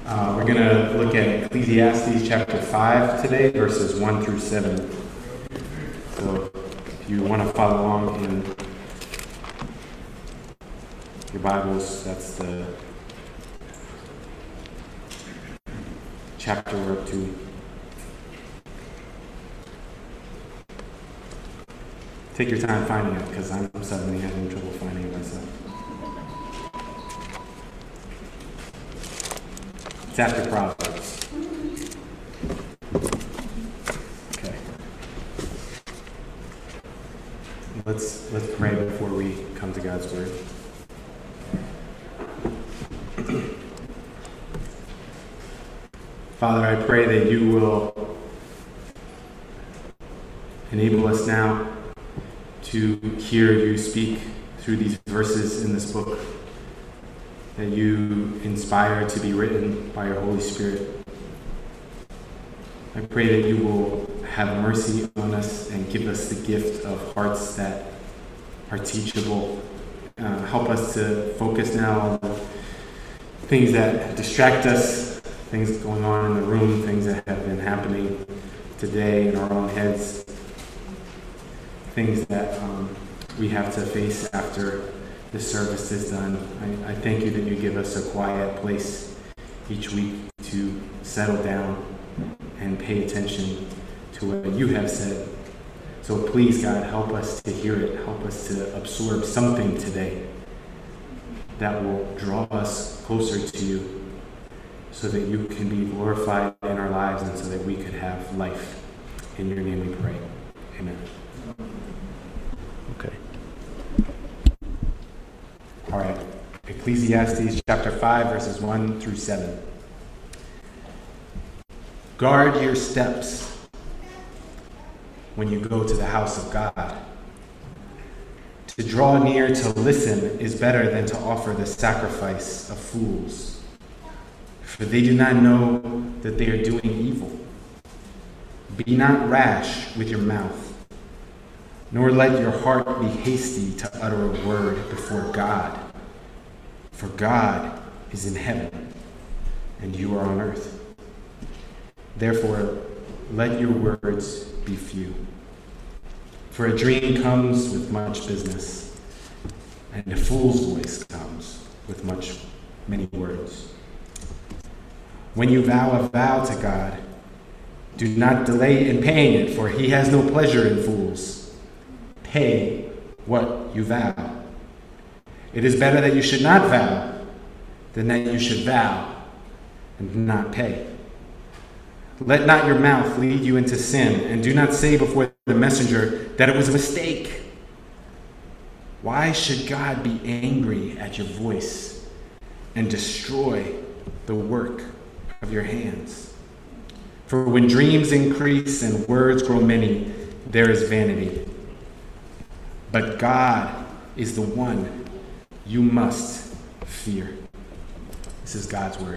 We're going to look at Ecclesiastes chapter 5 today, verses 1 through 7. So if you want to follow along in your Bibles, that's the chapter we're up to. Take your time finding it, because I'm suddenly having trouble finding it myself. It's after Proverbs. Okay. Let's pray before we come to God's Word. Father, I pray that you will enable us now to hear you speak through these verses in this book, that you inspire to be written by your Holy Spirit. I pray that you will have mercy on us and give us the gift of hearts that are teachable. Help us to focus now on the things that distract us, things going on in the room, things that have been happening today in our own heads, things that we have to face after the service is done. I thank you that you give us a quiet place each week to settle down and pay attention to what you have said. So please, God, help us to hear it. Help us to absorb something today that will draw us closer to you so that you can be glorified in our lives and so that we could have life. In your name we pray. Amen. Okay. All right. Ecclesiastes chapter 5, verses 1 through 7. Guard your steps when you go to the house of God. To draw near to listen is better than to offer the sacrifice of fools, for they do not know that they are doing evil. Be not rash with your mouth, nor let your heart be hasty to utter a word before God. For God is in heaven, and you are on earth. Therefore, let your words be few. For a dream comes with much business, and a fool's voice comes with many words. When you vow a vow to God, do not delay in paying it, for he has no pleasure in fools. Pay what you vow. It is better that you should not vow than that you should vow and not pay. Let not your mouth lead you into sin, and do not say before the messenger that it was a mistake. Why should God be angry at your voice and destroy the work of your hands? For when dreams increase and words grow many, there is vanity. But God is the one you must fear. This is God's word.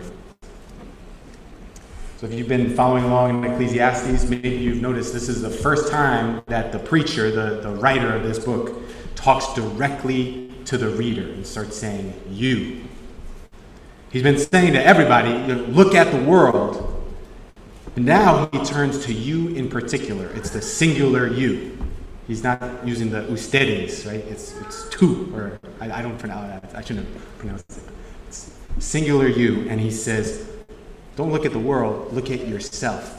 So if you've been following along in Ecclesiastes, maybe you've noticed this is the first time that the preacher, the writer of this book, talks directly to the reader and starts saying, you. He's been saying to everybody, look at the world. And now he turns to you in particular. It's the singular you. He's not using the ustedes, right? It's tu, or I don't pronounce that. I shouldn't have pronounced it. It's singular you, and he says, don't look at the world, look at yourself.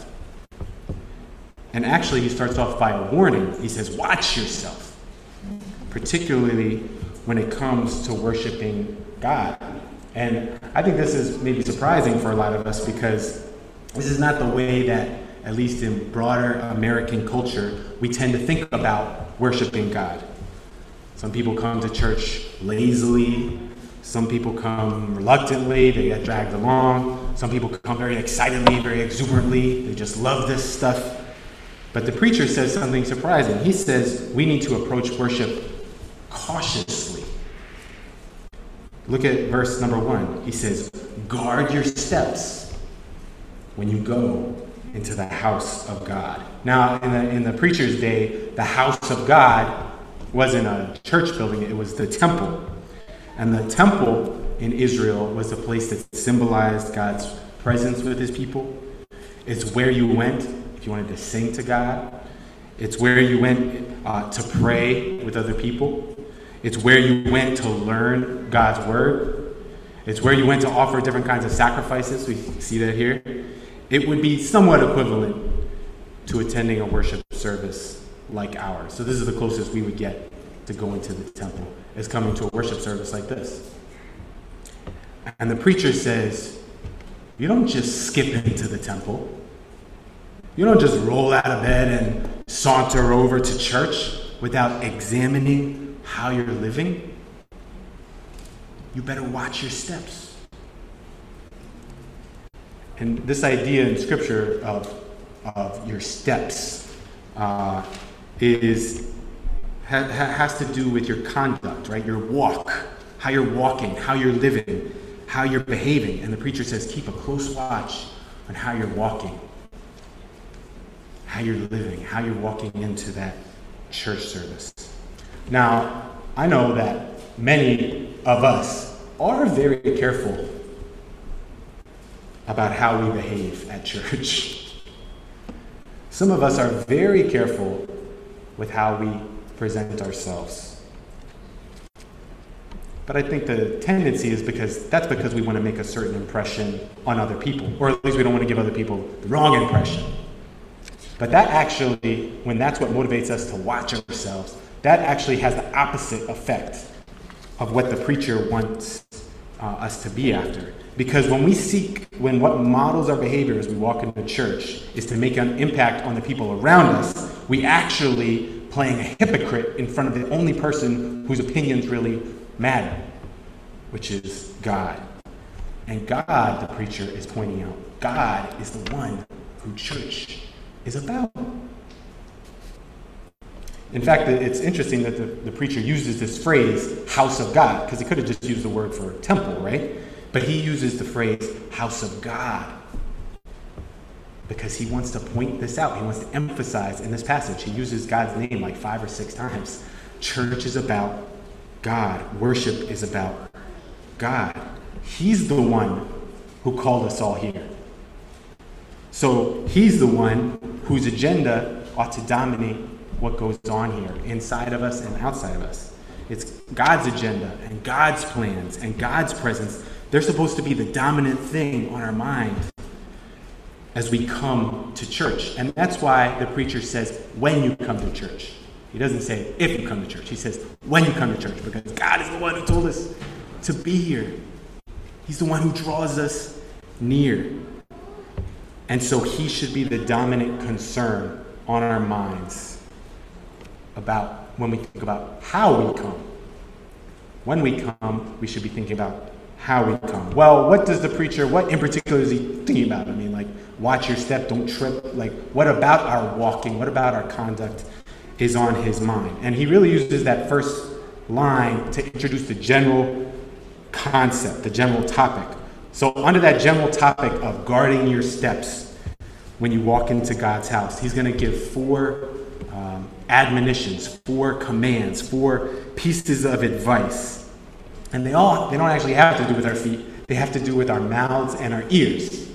And actually, he starts off by a warning. He says, watch yourself, particularly when it comes to worshiping God. And I think this is maybe surprising for a lot of us because this is not the way that, at least in broader American culture, we tend to think about worshiping God. Some people come to church lazily. Some people come reluctantly. They get dragged along. Some people come very excitedly, very exuberantly. They just love this stuff. But the preacher says something surprising. He says we need to approach worship cautiously. Look at verse number 1. He says, guard your steps when you go into the house of God. Now, in the preacher's day, the house of God wasn't a church building, it was the temple. And the temple in Israel was a place that symbolized God's presence with his people. It's where you went if you wanted to sing to God. It's where you went to pray with other people. It's where you went to learn God's word. It's where you went to offer different kinds of sacrifices. We see that here. It would be somewhat equivalent to attending a worship service like ours. So this is the closest we would get to going to the temple, is coming to a worship service like this. And the preacher says, you don't just skip into the temple. You don't just roll out of bed and saunter over to church without examining how you're living. You better watch your steps. And this idea in Scripture of your steps has to do with your conduct, right? Your walk, how you're walking, how you're living, how you're behaving. And the preacher says, keep a close watch on how you're walking, how you're living, how you're walking into that church service. Now, I know that many of us are very careful about how we behave at church. Some of us are very careful with how we present ourselves. But I think the tendency is because we want to make a certain impression on other people, or at least we don't want to give other people the wrong impression. But that actually, when that's what motivates us to watch ourselves, that actually has the opposite effect of what the preacher wants us to be after. Because when what models our behavior as we walk into church is to make an impact on the people around us, we actually playing a hypocrite in front of the only person whose opinions really matter, which is God. And God, the preacher is pointing out, God is the one who church is about. In fact, it's interesting that the preacher uses this phrase, house of God, because he could have just used the word for temple, right? But he uses the phrase, house of God, because he wants to point this out. He wants to emphasize in this passage. He uses God's name like 5 or 6 times. Church is about God. Worship is about God. He's the one who called us all here. So he's the one whose agenda ought to dominate what goes on here, inside of us and outside of us. It's God's agenda and God's plans and God's presence. They're supposed to be the dominant thing on our mind as we come to church. And that's why the preacher says, when you come to church. He doesn't say, if you come to church. He says, when you come to church, because God is the one who told us to be here. He's the one who draws us near. And so he should be the dominant concern on our minds about when we think about how we come. When we come, we should be thinking about how we come. Well, what in particular is he thinking about? I mean, like, watch your step, don't trip. Like, what about our walking? What about our conduct is on his mind? And he really uses that first line to introduce the general concept, the general topic. So under that general topic of guarding your steps when you walk into God's house, he's going to give 4 admonitions, 4 commands, 4 pieces of advice. And they don't actually have to do with our feet. They have to do with our mouths and our ears.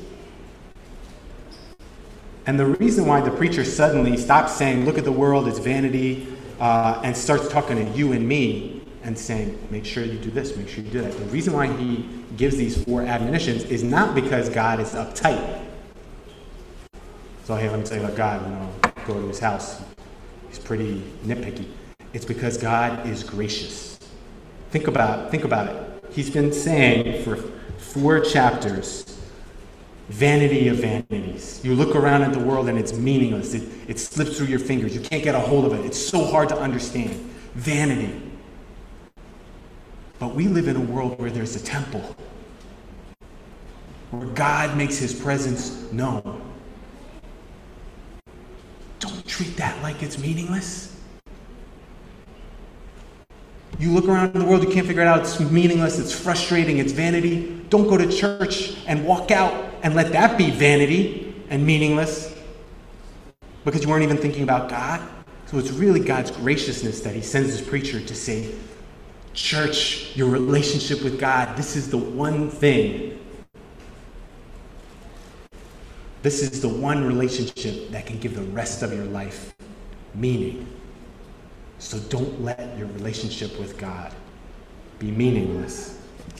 And the reason why the preacher suddenly stops saying, look at the world, it's vanity, and starts talking to you and me and saying, make sure you do this, make sure you do that. The reason why he gives these 4 admonitions is not because God is uptight. So, hey, let me tell you about God, go to his house. He's pretty nitpicky. It's because God is gracious. Think about it. He's been saying for 4 chapters, vanity of vanities. You look around at the world and it's meaningless. It slips through your fingers. You can't get a hold of it. It's so hard to understand. Vanity. But we live in a world where there's a temple, where God makes his presence known. Don't treat that like it's meaningless. You look around the world, you can't figure it out, it's meaningless, it's frustrating, it's vanity. Don't go to church and walk out and let that be vanity and meaningless because you weren't even thinking about God. So it's really God's graciousness that he sends his preacher to say, church, your relationship with God, this is the one thing This is the one relationship that can give the rest of your life meaning. So don't let your relationship with God be meaningless.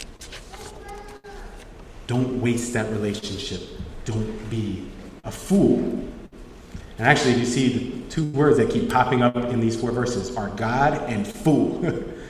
Don't waste that relationship. Don't be a fool. And actually, you see the two words that keep popping up in these 4 verses are God and fool.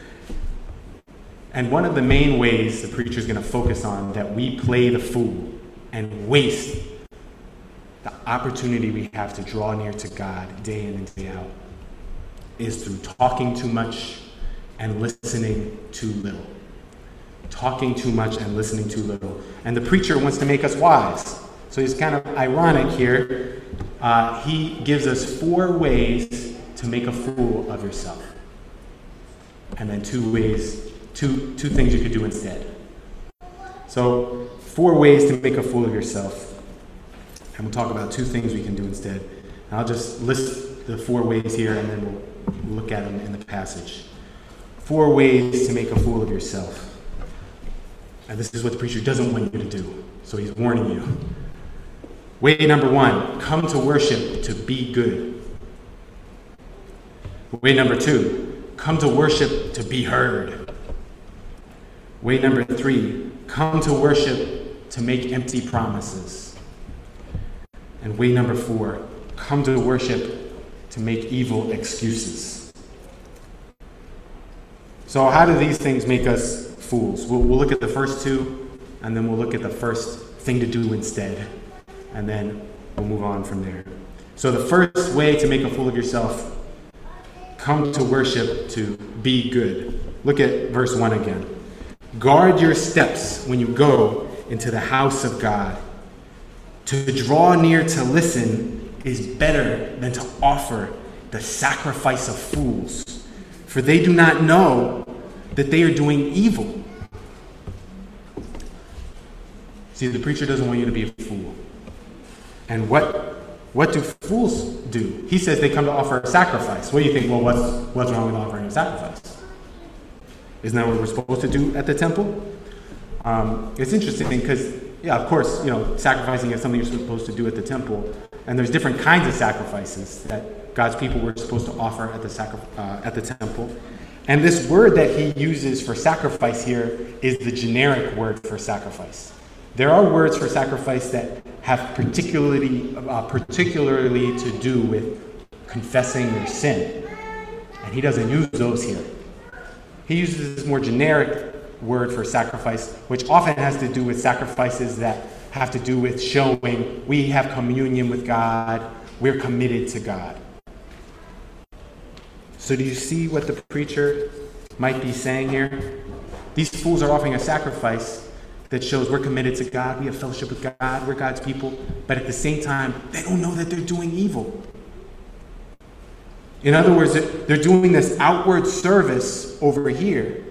And one of the main ways the preacher is going to focus on that we play the fool and waste the opportunity we have to draw near to God day in and day out is through talking too much and listening too little. Talking too much and listening too little. And the preacher wants to make us wise. So he's kind of ironic here. He gives us 4 ways to make a fool of yourself. And then 2 things you could do instead. So 4 ways to make a fool of yourself. And we'll talk about 2 things we can do instead. And I'll just list the 4 ways here and then we'll look at them in the passage. 4 ways to make a fool of yourself. And this is what the preacher doesn't want you to do. So he's warning you. Way number 1, come to worship to be good. Way number 2, come to worship to be heard. Way number 3, come to worship to make empty promises. And way number 4, come to worship to make evil excuses. So how do these things make us fools? We'll look at the first 2, and then we'll look at the first thing to do instead. And then we'll move on from there. So the first way to make a fool of yourself, come to worship to be good. Look at verse 1 again. Guard your steps when you go into the house of God. To draw near to listen is better than to offer the sacrifice of fools, for they do not know that they are doing evil. See, the preacher doesn't want you to be a fool. And what do fools do? He says they come to offer a sacrifice. What do you think? Well, what's wrong with offering a sacrifice? Isn't that what we're supposed to do at the temple? It's interesting because, yeah, of course, sacrificing is something you're supposed to do at the temple. And there's different kinds of sacrifices that God's people were supposed to offer at the temple. And this word that he uses for sacrifice here is the generic word for sacrifice. There are words for sacrifice that have particularly to do with confessing your sin. And he doesn't use those here. He uses this more generic word for sacrifice, which often has to do with sacrifices that have to do with showing we have communion with God, we're committed to God. So do you see what the preacher might be saying here? These fools are offering a sacrifice that shows we're committed to God, we have fellowship with God, we're God's people, but at the same time, they don't know that they're doing evil. In other words, they're doing this outward service over here,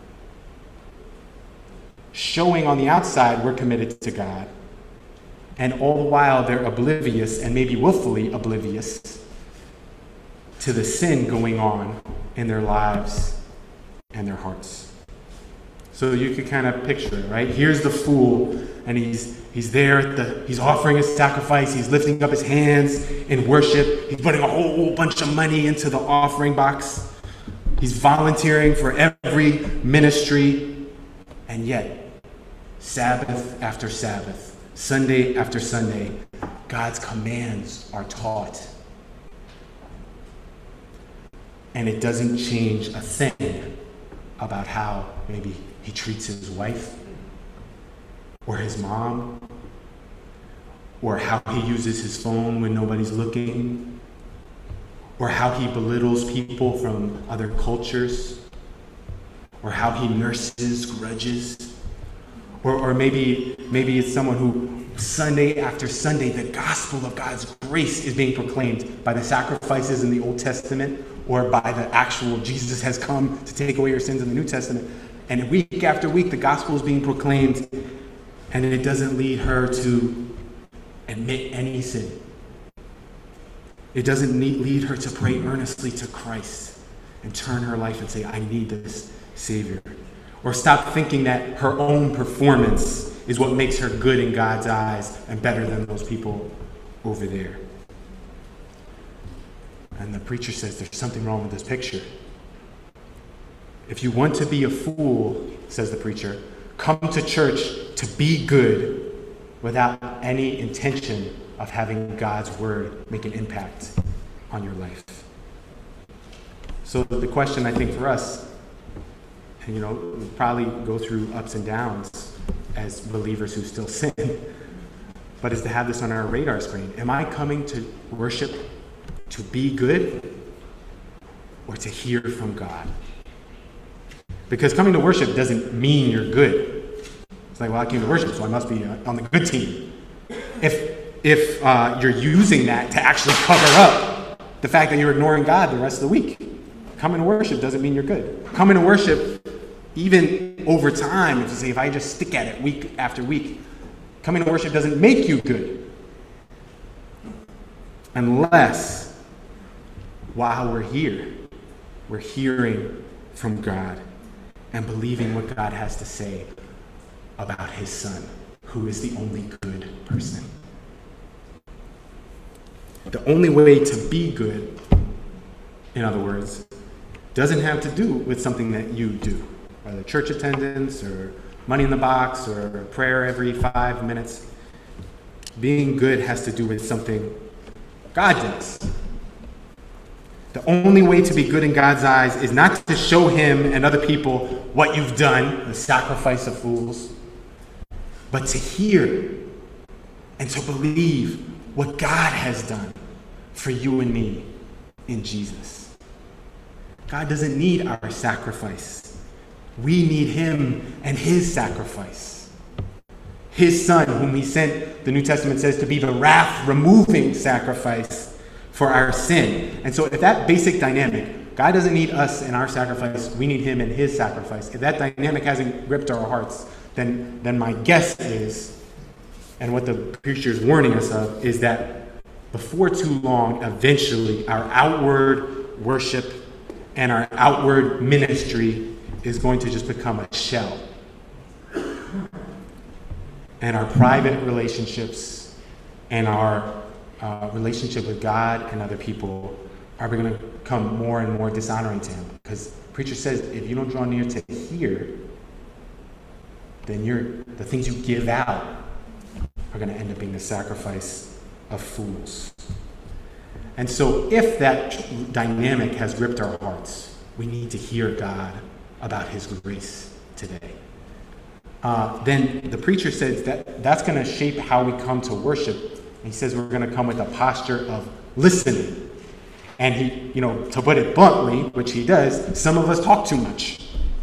showing on the outside we're committed to God, and all the while they're oblivious, and maybe willfully oblivious, to the sin going on in their lives and their hearts. So you could kind of picture it, right? Here's the fool, and he's there he's offering his sacrifice, he's lifting up his hands in worship, he's putting a whole bunch of money into the offering box, he's volunteering for every ministry, and yet, Sabbath after Sabbath, Sunday after Sunday, God's commands are taught. And it doesn't change a thing about how maybe he treats his wife or his mom, or how he uses his phone when nobody's looking, or how he belittles people from other cultures, or how he nurses grudges, or maybe it's someone who Sunday after Sunday the gospel of God's grace is being proclaimed by the sacrifices in the Old Testament or by the actual Jesus has come to take away your sins in the New Testament. And week after week, the gospel is being proclaimed, and it doesn't lead her to admit any sin. It doesn't lead her to pray earnestly to Christ and turn her life and say, I need this Savior. Or stop thinking that her own performance is what makes her good in God's eyes and better than those people over there. And the preacher says there's something wrong with this picture. If you want to be a fool, says the preacher, come to church to be good without any intention of having God's word make an impact on your life. So the question, I think, for us, and we'll probably go through ups and downs as believers who still sin, but is to have this on our radar screen. Am I coming to worship to be good or to hear from God? Because coming to worship doesn't mean you're good. It's like, well, I came to worship, so I must be on the good team. If you're using that to actually cover up the fact that you're ignoring God the rest of the week. Coming to worship doesn't mean you're good. Coming to worship, even over time, if I just stick at it week after week, coming to worship doesn't make you good. Unless, while we're here, we're hearing from God and believing what God has to say about his Son, who is the only good person. The only way to be good, in other words, doesn't have to do with something that you do, whether church attendance or money in the box or prayer every 5 minutes. Being good has to do with something God does. The only way to be good in God's eyes is not to show him and other people what you've done, the sacrifice of fools, but to hear and to believe what God has done for you and me in Jesus. God doesn't need our sacrifice. We need him and his sacrifice. His Son, whom he sent, the New Testament says, to be the wrath-removing sacrifice for our sin. And so if that basic dynamic, God doesn't need us and our sacrifice, we need him and his sacrifice. If that dynamic hasn't gripped our hearts, then my guess is, and what the preacher is warning us of, is that before too long, eventually, our outward worship and our outward ministry is going to just become a shell. And our private relationships and our relationship with God and other people are going to become more and more dishonoring to him. Because the preacher says, if you don't draw near to hear, then the things you give out are going to end up being the sacrifice of fools. And so if that dynamic has gripped our hearts, we need to hear God about his grace today. Then the preacher says that's going to shape how we come to worship. And he says we're going to come with a posture of listening. And he, to put it bluntly, which he does, some of us talk too much.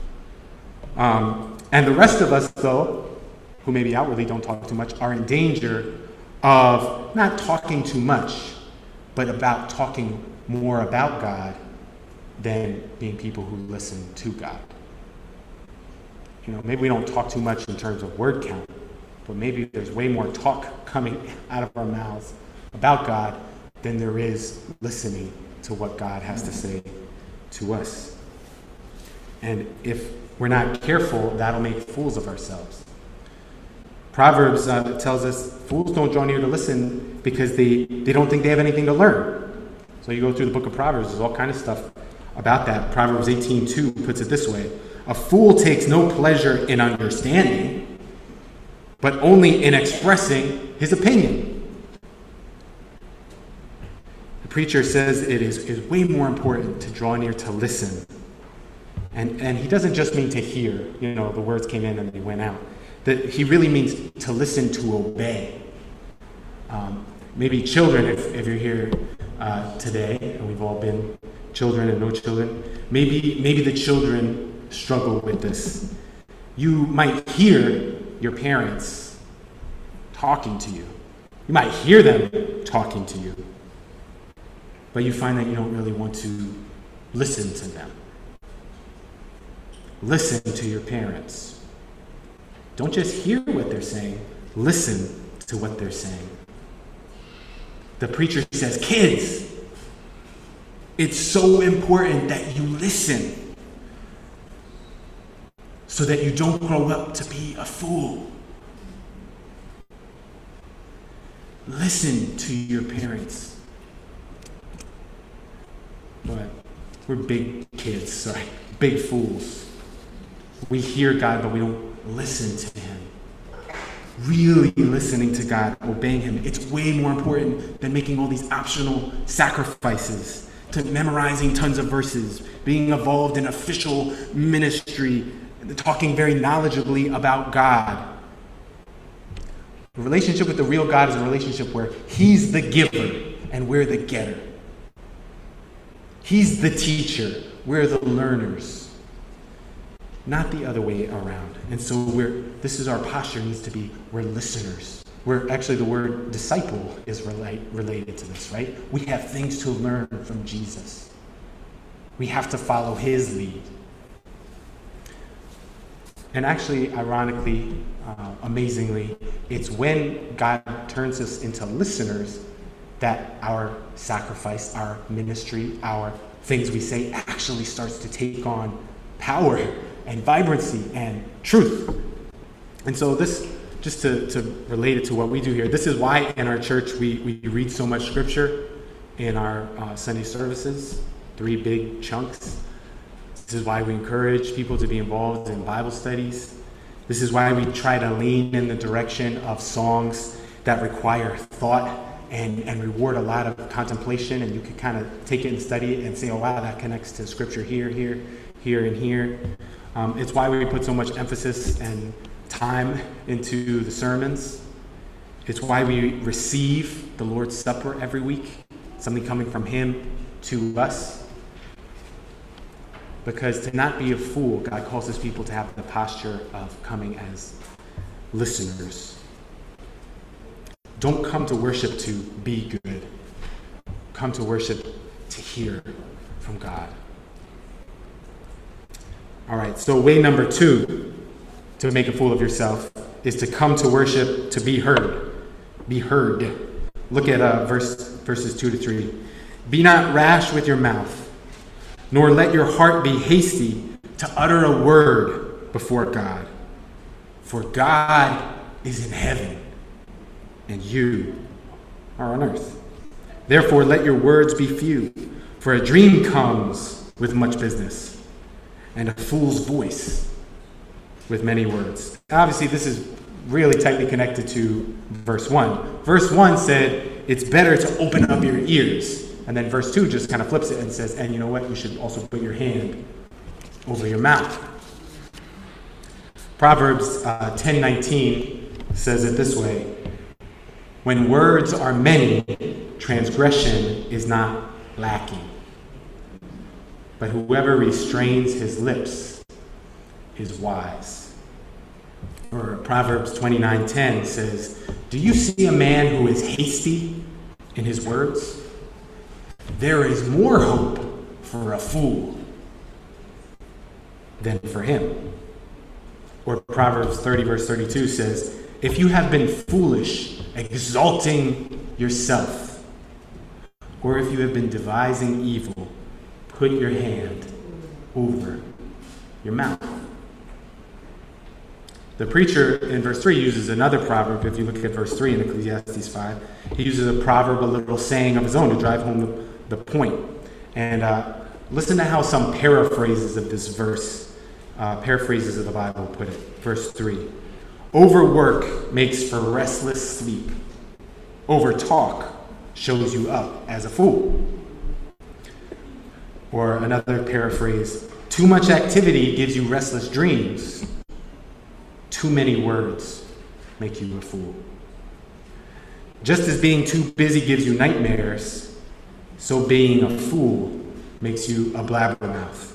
And the rest of us, though, who maybe outwardly don't talk too much, are in danger of not talking too much, but about talking more about God than being people who listen to God. Maybe we don't talk too much in terms of word count, but maybe there's way more talk coming out of our mouths about God than there is listening to what God has to say to us. And if we're not careful, that'll make fools of ourselves. Proverbs tells us fools don't draw near to listen because they don't think they have anything to learn. So you go through the book of Proverbs, there's all kind of stuff about that. Proverbs 18:2 puts it this way: a fool takes no pleasure in understanding, but only in expressing his opinion. The preacher says it is way more important to draw near to listen. And he doesn't just mean to hear, the words came in and they went out. That he really means to listen, to obey. Maybe children, if you're here today, and we've all been children and no children, maybe the children struggle with this. You might hear your parents talking to you. You might hear them talking to you, but you find that you don't really want to listen to them. Listen to your parents. Don't just hear what they're saying. Listen to what they're saying. The preacher says, kids, it's so important that you listen so that you don't grow up to be a fool. Listen to your parents. But we're big kids, sorry, big fools. We hear God, but we don't listen to him. Really listening to God, obeying him, it's way more important than making all these optional sacrifices, to memorizing tons of verses, being involved in official ministry, talking very knowledgeably about God. A relationship with the real God is a relationship where he's the giver and we're the getter. He's the teacher, we're the learners. Not the other way around. And so this is our posture needs to be, we're listeners. We're actually, the word disciple is related to this, right? We have things to learn from Jesus. We have to follow his lead. And actually, ironically, amazingly, it's when God turns us into listeners that our sacrifice, our ministry, our things we say actually starts to take on power and vibrancy and truth. And so this, just to relate it to what we do here, this is why in our church we read so much scripture in our Sunday services, 3 big chunks. This is why we encourage people to be involved in Bible studies. This is why we try to lean in the direction of songs that require thought and reward a lot of contemplation, and you can kind of take it and study it and say, oh wow, that connects to scripture here, and here. It's why we put so much emphasis and time into the sermons. It's why we receive the Lord's Supper every week, something coming from him to us. Because to not be a fool, God calls his people to have the posture of coming as listeners. Don't come to worship to be good. Come to worship to hear from God. All right, so way number 2 to make a fool of yourself is to come to worship to be heard. Be heard. Look at verses 2 to 3. Be not rash with your mouth, nor let your heart be hasty to utter a word before God. For God is in heaven, and you are on earth. Therefore, let your words be few, for a dream comes with much business, and a fool's voice with many words. Obviously, this is really tightly connected to verse 1. Verse 1 said, it's better to open up your ears. And then verse 2 just kind of flips it and says, and you know what? You should also put your hand over your mouth. Proverbs 10:19 says it this way. When words are many, transgression is not lacking. But whoever restrains his lips is wise. Or Proverbs 29:10 says, do you see a man who is hasty in his words? There is more hope for a fool than for him. Or Proverbs 30 verse 32 says, if you have been foolish, exalting yourself, or if you have been devising evil, put your hand over your mouth. The preacher in verse 3 uses another proverb. If you look at verse 3 in Ecclesiastes 5, he uses a proverb, a little saying of his own to drive home the point. And listen to how some paraphrases of this verse, paraphrases of the Bible put it. Verse 3, overwork makes for restless sleep. Overtalk shows you up as a fool. Or another paraphrase, too much activity gives you restless dreams. Too many words make you a fool. Just as being too busy gives you nightmares, so being a fool makes you a blabbermouth.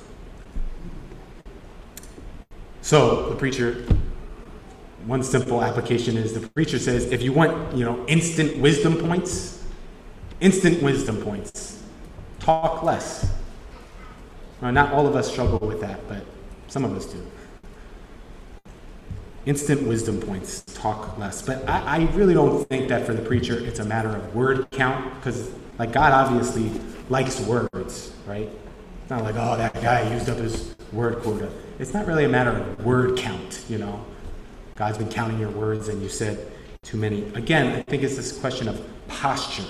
So the preacher, one simple application is the preacher says, if you want, instant wisdom points, talk less. Well, not all of us struggle with that, but some of us do. Instant wisdom points, talk less. But I really don't think that for the preacher it's a matter of word count, because God obviously likes words, right? It's not like, oh, that guy used up his word quota. It's not really a matter of word count, God's been counting your words and you said, too many. Again, I think it's this question of posture.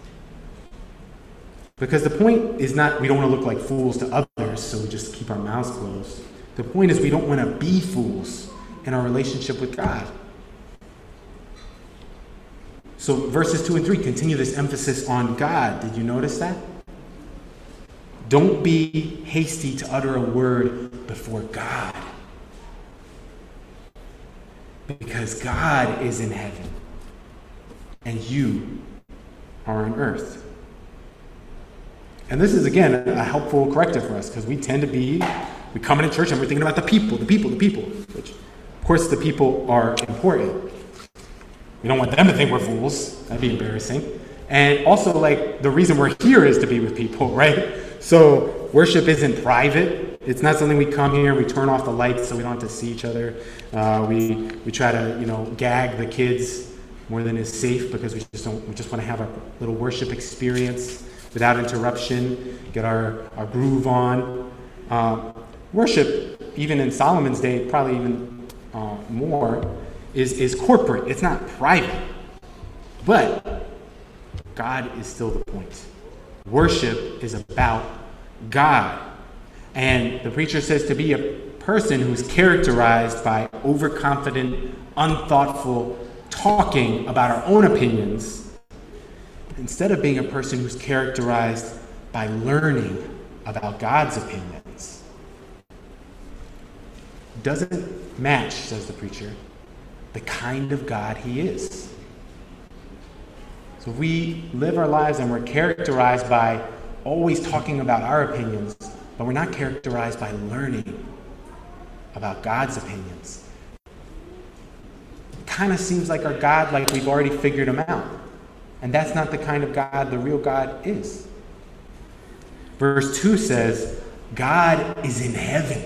Because the point is not we don't want to look like fools to others, so we just keep our mouths closed. The point is we don't want to be fools in our relationship with God. So verses 2 and 3 continue this emphasis on God. Did you notice that? Don't be hasty to utter a word before God. Because God is in heaven and you are on earth. And this is, again, a helpful corrective for us because we tend to we come into church and we're thinking about the people, which, of course, the people are important. We don't want them to think we're fools. That'd be embarrassing. And also, the reason we're here is to be with people, right? So worship isn't private. It's not something we come here and we turn off the lights so we don't have to see each other. We try to, gag the kids more than is safe because we just want to have a little worship experience without interruption, get our groove on. Worship, even in Solomon's day, probably even more, is corporate. It's not private. But God is still the point. Worship is about God. And the preacher says to be a person who's characterized by overconfident, unthoughtful talking about our own opinions, instead of being a person who's characterized by learning about God's opinions. Doesn't match, says the preacher, the kind of God he is. So if we live our lives and we're characterized by always talking about our opinions, but we're not characterized by learning about God's opinions, it kind of seems like our God, like we've already figured him out. And that's not the kind of God the real God is. Verse 2 says, God is in heaven.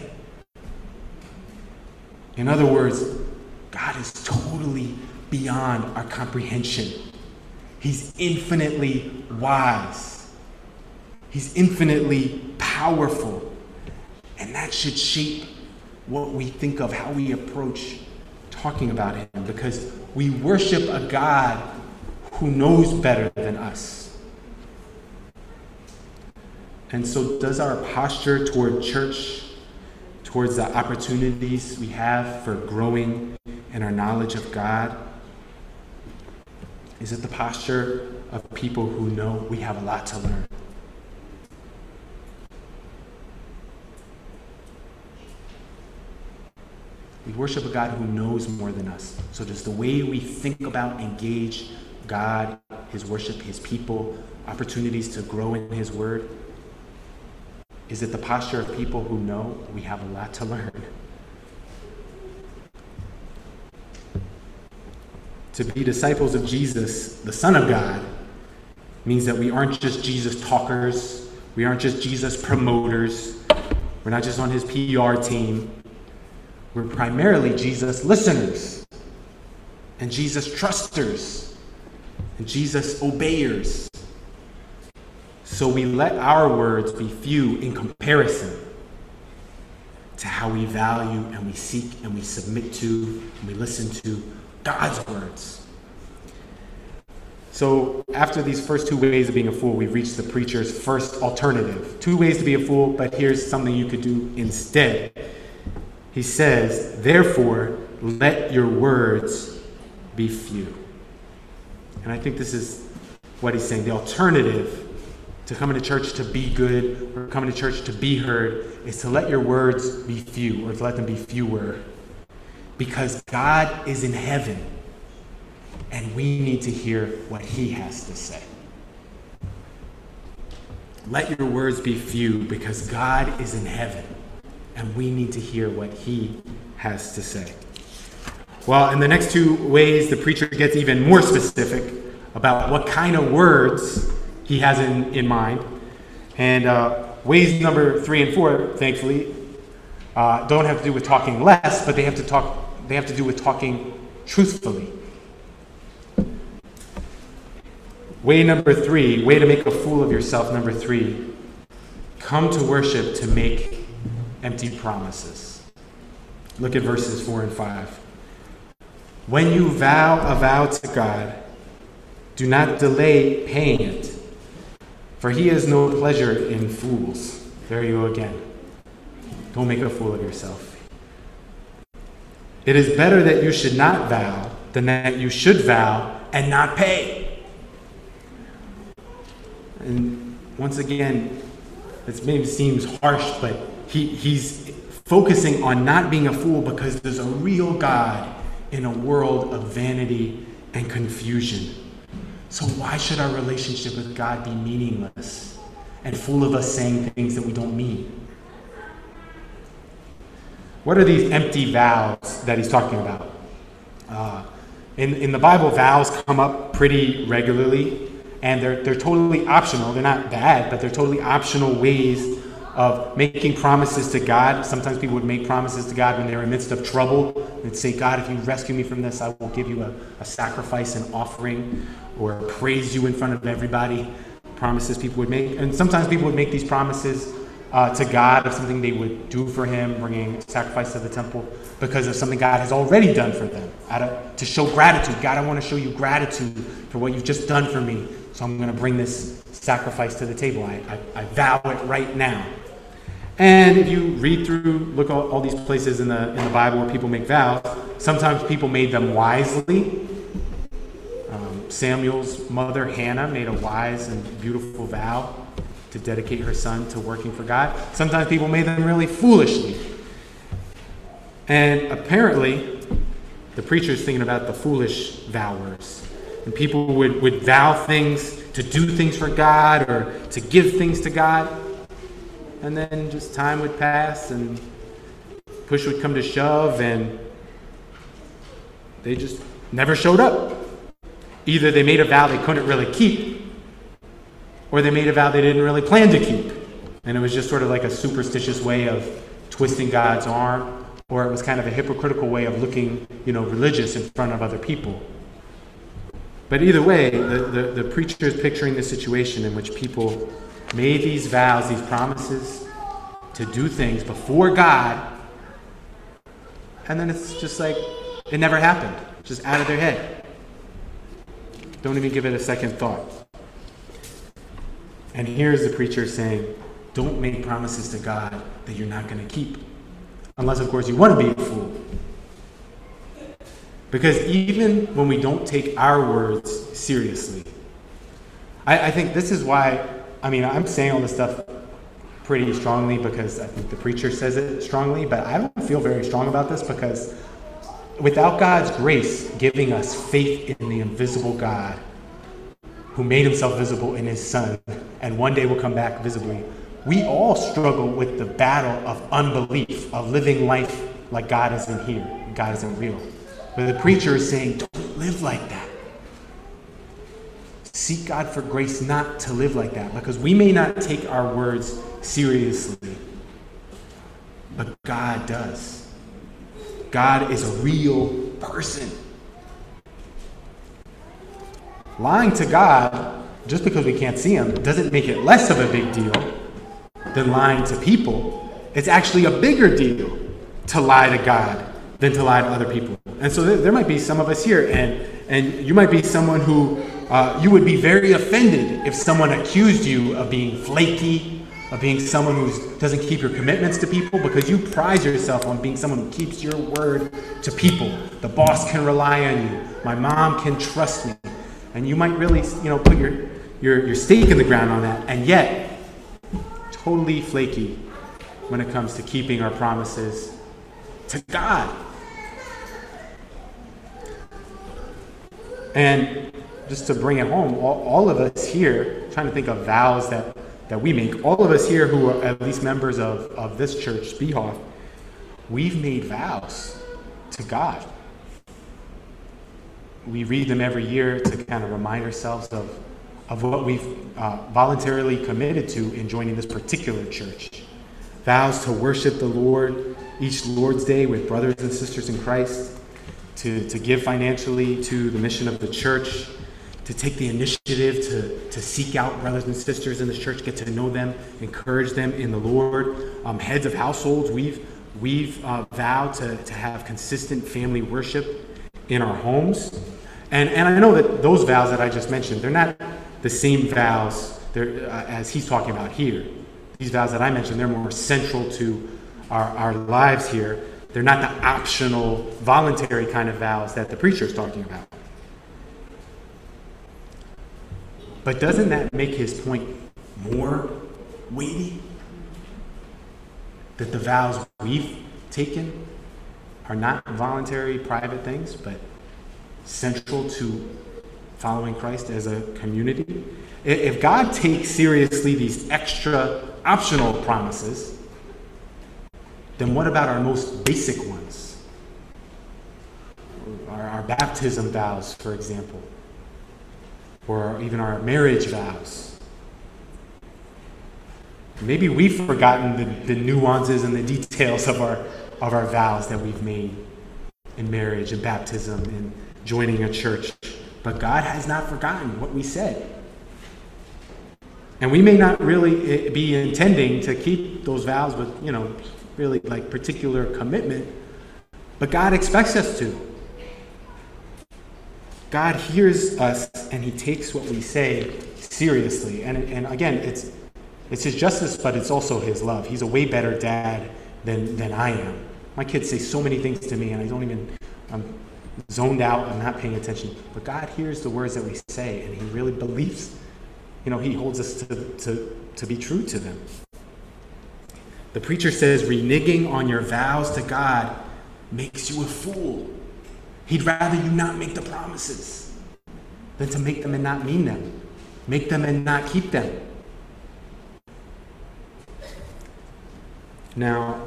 In other words, God is totally beyond our comprehension. He's infinitely wise. He's infinitely powerful. And that should shape what we think of, how we approach talking about him, because we worship a God who knows better than us. And so does our posture toward church, towards the opportunities we have for growing in our knowledge of God, is it the posture of people who know we have a lot to learn? We worship a God who knows more than us. So does the way we think about, engage God, his worship, his people, opportunities to grow in his word, is it the posture of people who know we have a lot to learn? To be disciples of Jesus, the Son of God, means that we aren't just Jesus talkers. We aren't just Jesus promoters. We're not just on his PR team. We're primarily Jesus listeners and Jesus trusters and Jesus obeyers. So we let our words be few in comparison to how we value and we seek and we submit to and we listen to God's words. So after these first two ways of being a fool, we've reached the preacher's first alternative. 2 ways to be a fool, but here's something you could do instead. He says, therefore, let your words be few. And I think this is what he's saying. The alternative to coming to church to be good or coming to church to be heard is to let your words be few, or to let them be fewer. Because God is in heaven and we need to hear what he has to say. Let your words be few because God is in heaven and we need to hear what he has to say. Well, in the next 2 ways, the preacher gets even more specific about what kind of words he has in mind. And ways number 3 and 4, thankfully, don't have to do with talking less, but they have to do with talking truthfully. Way number 3, way to make a fool of yourself, number 3, come to worship to make empty promises. Look at verses 4 and 5. When you vow a vow to God, do not delay paying it, for he has no pleasure in fools. There you go again. Don't make a fool of yourself. It is better that you should not vow than that you should vow and not pay. And once again, this maybe seems harsh, but he's focusing on not being a fool because there's a real God in a world of vanity and confusion. So why should our relationship with God be meaningless and full of us saying things that we don't mean? What are these empty vows that he's talking about? In the Bible, vows come up pretty regularly, and they're totally optional. They're not bad, but they're totally optional ways of making promises to God. Sometimes people would make promises to God when they were in the midst of trouble. They'd say, God, if you rescue me from this, I will give you a sacrifice, an offering, or praise you in front of everybody. Promises people would make. And sometimes people would make these promises to God of something they would do for him, bringing sacrifice to the temple because of something God has already done for them, to show gratitude. God, I want to show you gratitude for what you've just done for me, so I'm going to bring this sacrifice to the table. I vow it right now. And if you read through, look at all these places in the Bible where people make vows, sometimes people made them wisely. Samuel's mother, Hannah, made a wise and beautiful vow to dedicate her son to working for God. Sometimes people made them really foolishly. And apparently, the preacher's thinking about the foolish vowers. And people would vow things to do things for God or to give things to God. And then just time would pass and push would come to shove and they just never showed up. Either they made a vow they couldn't really keep, or they made a vow they didn't really plan to keep. And it was just sort of like a superstitious way of twisting God's arm, or it was kind of a hypocritical way of looking, religious in front of other people. But either way, the preacher is picturing the situation in which people made these vows, these promises to do things before God, and then it's just like it never happened, just out of their head. Don't even give it a second thought. And here's the preacher saying, don't make promises to God that you're not going to keep. Unless, of course, you want to be a fool. Because even when we don't take our words seriously, I think this is why, I'm saying all this stuff pretty strongly because I think the preacher says it strongly, but I don't feel very strong about this because without God's grace giving us faith in the invisible God who made himself visible in his Son and one day will come back visibly, we all struggle with the battle of unbelief, of living life like God isn't here, God isn't real. But the preacher is saying, don't live like that. Seek God for grace not to live like that, because we may not take our words seriously, but God does. God is a real person. Lying to God, just because we can't see him, doesn't make it less of a big deal than lying to people. It's actually a bigger deal to lie to God than to lie to other people. And so there might be some of us here, and you might be someone who you would be very offended if someone accused you of being flaky, of being someone who doesn't keep your commitments to people, because you pride yourself on being someone who keeps your word to people. The boss can rely on you. My mom can trust me. And you might really, put your stake in the ground on that, and yet totally flaky when it comes to keeping our promises to God. And just to bring it home, all of us here, trying to think of vows that we make, all of us here who are at least members of this church, Behoff, we've made vows to God. We read them every year to kind of remind ourselves of what we've voluntarily committed to in joining this particular church. Vows to worship the Lord each Lord's Day with brothers and sisters in Christ, to give financially to the mission of the church, to take the initiative to seek out brothers and sisters in the church, get to know them, encourage them in the Lord. Heads of households, we've vowed to have consistent family worship in our homes. And I know that those vows that I just mentioned, they're not the same vows as he's talking about here. These vows that I mentioned, they're more central to our lives here. They're not the optional, voluntary kind of vows that the preacher is talking about. But doesn't that make his point more weighty? That the vows we've taken are not voluntary, private things, but central to following Christ as a community? If God takes seriously these extra optional promises, then what about our most basic ones? Our baptism vows, for example, or even our marriage vows. Maybe we've forgotten the nuances and the details of our vows that we've made in marriage and baptism and joining a church. But God has not forgotten what we said. And we may not really be intending to keep those vows with, really like particular commitment, but God expects us to. God hears us and he takes what we say seriously. And again, it's his justice, but it's also his love. He's a way better dad than I am. My kids say so many things to me and I'm zoned out, I'm not paying attention. But God hears the words that we say and he really believes, he holds us to be true to them. The preacher says reneging on your vows to God makes you a fool. He'd rather you not make the promises than to make them and not mean them. Make them and not keep them. Now,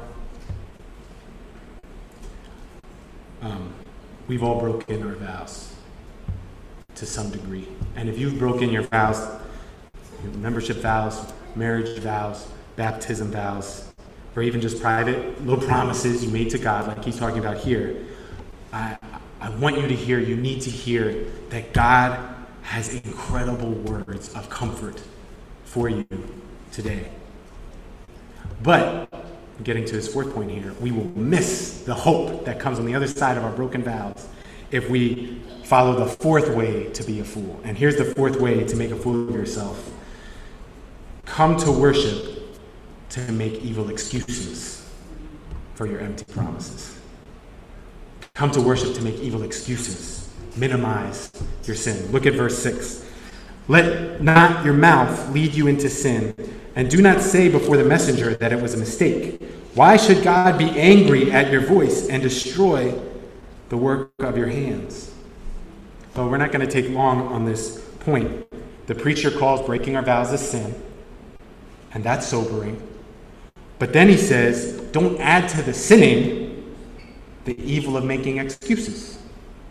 we've all broken our vows to some degree. And if you've broken your vows, your membership vows, marriage vows, baptism vows, or even just private little promises you made to God, like he's talking about here, I want you to hear, you need to hear that God has incredible words of comfort for you today. But, getting to his fourth point here, we will miss the hope that comes on the other side of our broken vows if we follow the fourth way to be a fool. And here's the fourth way to make a fool of yourself. Come to worship to make evil excuses for your empty promises. Come to worship to make evil excuses. Minimize your sin. Look at verse 6. Let not your mouth lead you into sin, and do not say before the messenger that it was a mistake. Why should God be angry at your voice and destroy the work of your hands? But we're not going to take long on this point. The preacher calls breaking our vows a sin, and that's sobering. But then he says, don't add to the sinning the evil of making excuses.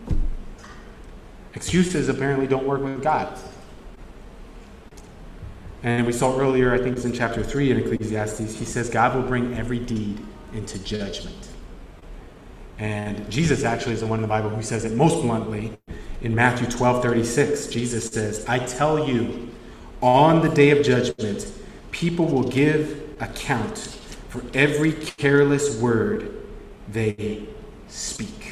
Excuses apparently don't work with God. And we saw earlier, I think it's in chapter 3 in Ecclesiastes, he says God will bring every deed into judgment. And Jesus actually is the one in the Bible who says it most bluntly. In Matthew 12:36, Jesus says, I tell you, on the day of judgment, people will give account for every careless word they speak.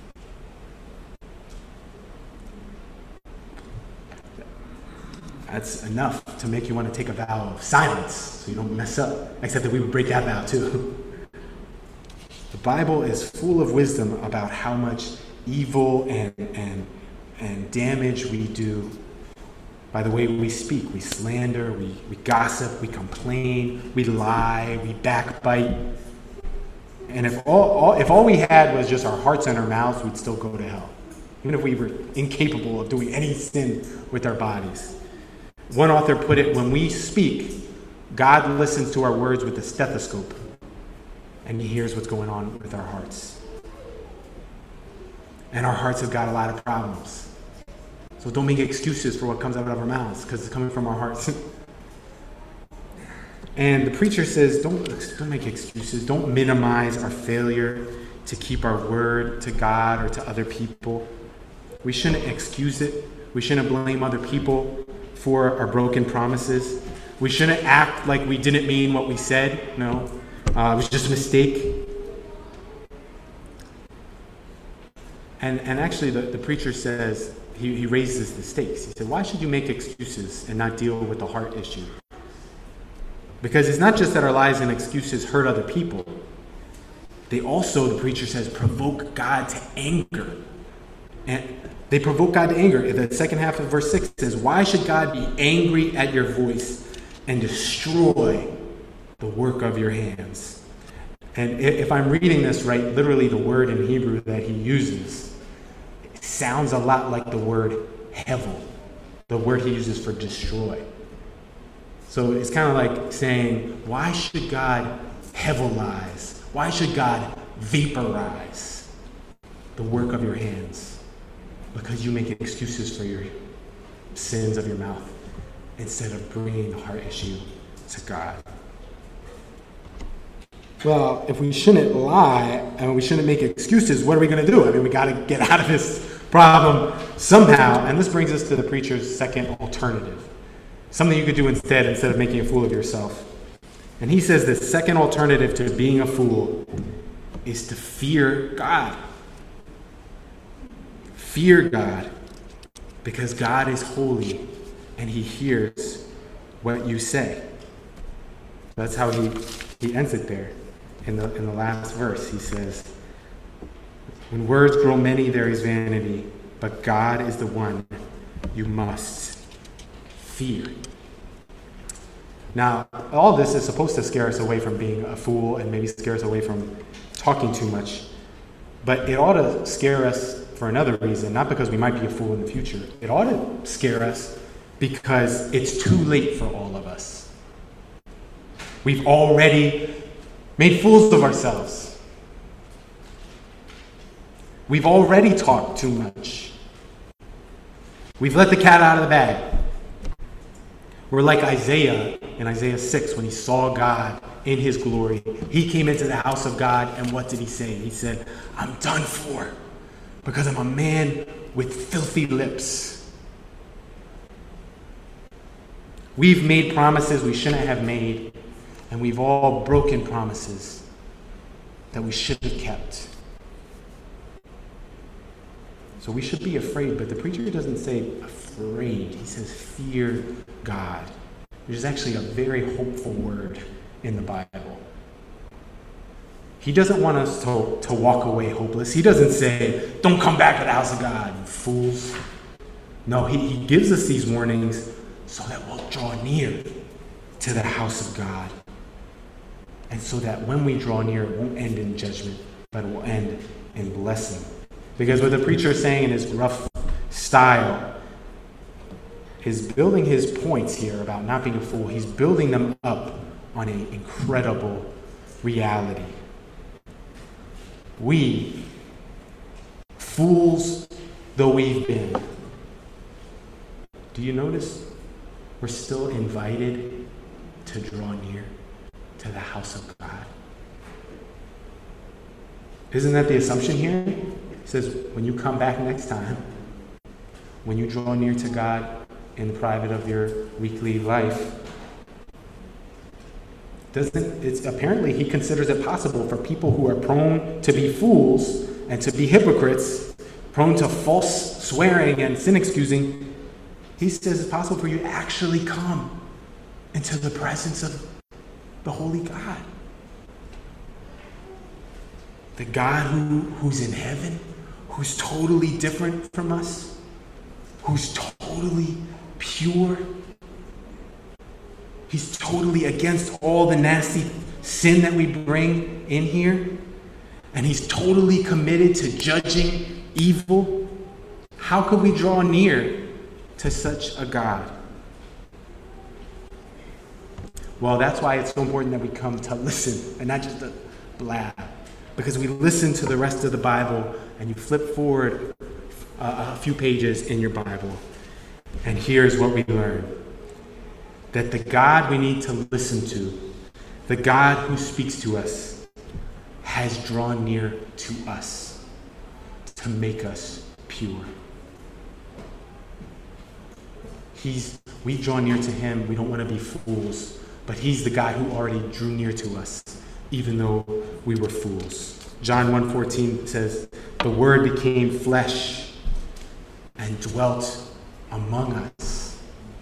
That's enough to make you want to take a vow of silence so you don't mess up, except that we would break that vow too. The Bible is full of wisdom about how much evil and damage we do by the way we speak. We slander, we gossip, we complain, we lie, we backbite. And if all we had was just our hearts and our mouths, we'd still go to hell, even if we were incapable of doing any sin with our bodies. One author put it, when we speak, God listens to our words with a stethoscope, and he hears what's going on with our hearts. And our hearts have got a lot of problems. So don't make excuses for what comes out of our mouths, because it's coming from our hearts. And the preacher says, don't make excuses. Don't minimize our failure to keep our word to God or to other people. We shouldn't excuse it. We shouldn't blame other people for our broken promises. We shouldn't act like we didn't mean what we said. No, it was just a mistake. And actually, the preacher says, he raises the stakes. He said, why should you make excuses and not deal with the heart issue? Because it's not just that our lies and excuses hurt other people. They also, the preacher says, provoke God to anger. And they provoke God to anger. The second half of verse 6 says, why should God be angry at your voice and destroy the work of your hands? And if I'm reading this right, literally the word in Hebrew that he uses sounds a lot like the word hevel, the word he uses for destroy. So it's kind of like saying, why should God hevelize? Why should God vaporize the work of your hands? Because you make excuses for your sins of your mouth instead of bringing the heart issue to God. Well, if we shouldn't lie and we shouldn't make excuses, what are we going to do? I mean, we got to get out of this problem somehow. And this brings us to the preacher's second alternative. Something you could do instead of making a fool of yourself. And he says the second alternative to being a fool is to fear God. Fear God, because God is holy and he hears what you say. That's how he ends it there in the last verse. He says, when words grow many, there is vanity, but God is the one you must fear. Now, all this is supposed to scare us away from being a fool and maybe scare us away from talking too much. But it ought to scare us for another reason, not because we might be a fool in the future. It ought to scare us because it's too late for all of us. We've already made fools of ourselves. We've already talked too much. We've let the cat out of the bag. We're like Isaiah in Isaiah 6 when he saw God in his glory. He came into the house of God, and what did he say? He said, I'm done for because I'm a man with filthy lips. We've made promises we shouldn't have made, and we've all broken promises that we should have kept. So we should be afraid, but the preacher doesn't say afraid. He says fear God, which is actually a very hopeful word in the Bible. He doesn't want us to walk away hopeless. He doesn't say, don't come back to the house of God, you fools. No, he gives us these warnings so that we'll draw near to the house of God. And so that when we draw near, it won't end in judgment, but it will end in blessing. Because what the preacher is saying in his rough style is building his points here about not being a fool. He's building them up on an incredible reality. We, fools though we've been, do you notice we're still invited to draw near to the house of God? Isn't that the assumption here? It says, when you come back next time, when you draw near to God in the private of your weekly life, apparently he considers it possible for people who are prone to be fools and to be hypocrites, prone to false swearing and sin excusing. He says it's possible for you to actually come into the presence of the holy God. The God who's in heaven, who's totally different from us, who's totally pure. He's totally against all the nasty sin that we bring in here. And he's totally committed to judging evil. How could we draw near to such a God? Well, that's why it's so important that we come to listen and not just to blab. Because we listen to the rest of the Bible and you flip forward a few pages in your Bible. And here's what we learn. That the God we need to listen to, the God who speaks to us, has drawn near to us to make us pure. We draw near to him. We don't want to be fools, but he's the God who already drew near to us, even though we were fools. John 1:14 says, The Word became flesh and dwelt among us.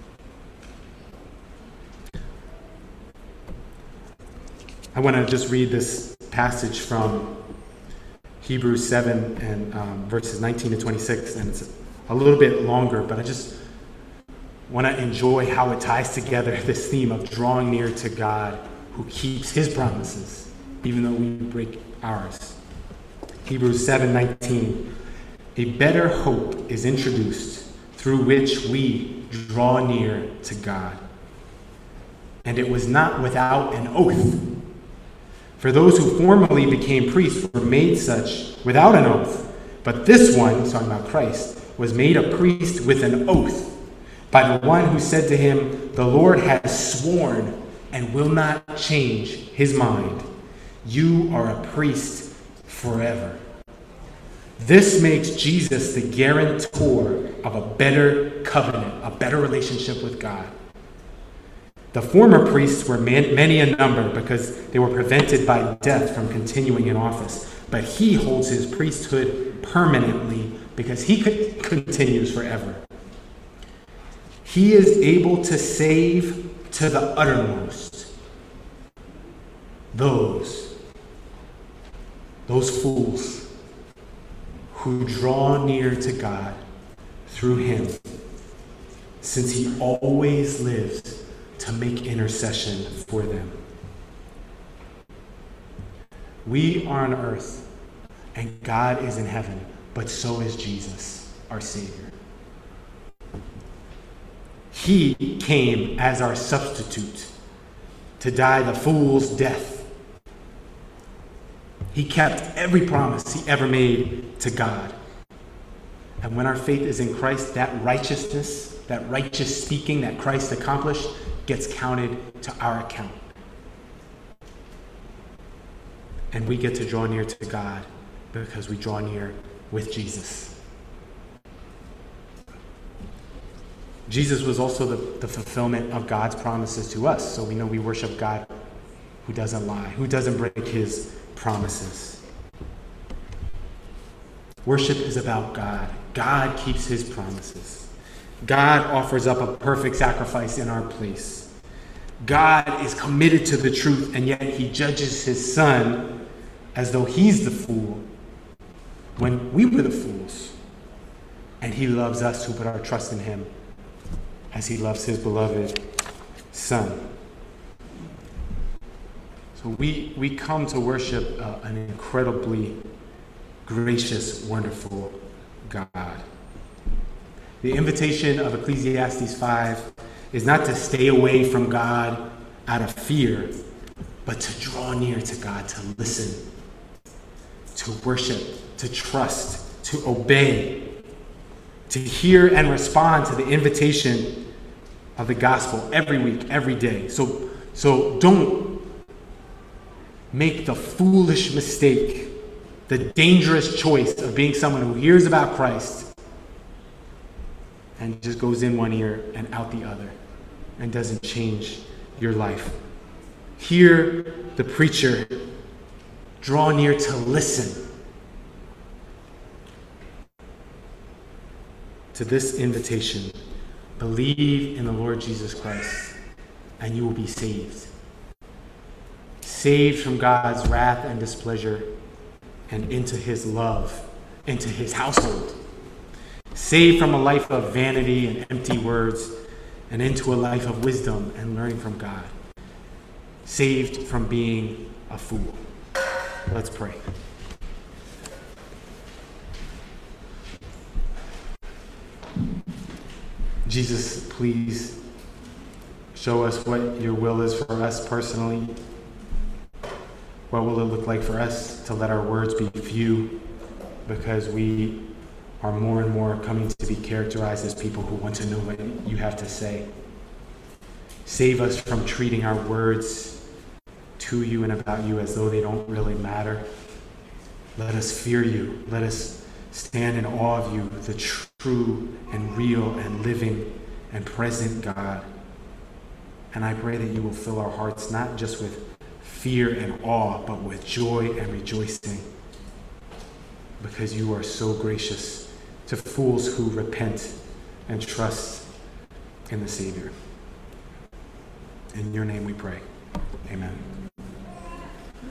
I want to just read this passage from Hebrews 7 and verses 19 to 26, and it's a little bit longer, but I just want to enjoy how it ties together this theme of drawing near to God who keeps his promises, even though we break ours. Hebrews 7:19. A better hope is introduced through which we draw near to God. And it was not without an oath. For those who formerly became priests were made such without an oath. But this one, he's talking about Christ, was made a priest with an oath by the one who said to him, "The Lord has sworn and will not change his mind. You are a priest forever." This makes Jesus the guarantor of a better covenant, a better relationship with God. The former priests were many in number because they were prevented by death from continuing in office. But he holds his priesthood permanently because he continues forever. He is able to save to the uttermost those fools who draw near to God through him, since he always lives to make intercession for them. We are on earth, and God is in heaven, but so is Jesus, our Savior. He came as our substitute to die the fool's death. He kept every promise he ever made to God. And when our faith is in Christ, that righteousness, that righteous speaking that Christ accomplished gets counted to our account. And we get to draw near to God because we draw near with Jesus. Jesus was also the fulfillment of God's promises to us. So we know we worship God who doesn't lie, who doesn't break his promises. Worship is about God. God keeps his promises. God offers up a perfect sacrifice in our place. God is committed to the truth, and yet he judges his son as though he's the fool when we were the fools. And he loves us who put our trust in him as he loves his beloved son. So we come to worship an incredibly gracious, wonderful God. The invitation of Ecclesiastes 5 is not to stay away from God out of fear, but to draw near to God, to listen, to worship, to trust, to obey, to hear and respond to the invitation of the gospel every week, every day. So don't make the foolish mistake, the dangerous choice of being someone who hears about Christ and just goes in one ear and out the other and doesn't change your life. Hear the preacher, draw near to listen to this invitation. Believe in the Lord Jesus Christ and you will be saved. Saved from God's wrath and displeasure and into his love, into his household. Saved from a life of vanity and empty words and into a life of wisdom and learning from God. Saved from being a fool. Let's pray. Jesus, please show us what your will is for us personally. What will it look like for us to let our words be few, because we are more and more coming to be characterized as people who want to know what you have to say. Save us from treating our words to you and about you as though they don't really matter. Let us fear you. Let us stand in awe of you, the true and real and living and present God. And I pray that you will fill our hearts not just with fear and awe, but with joy and rejoicing. because you are so gracious to fools who repent and trust in the Savior. In your name we pray. Amen.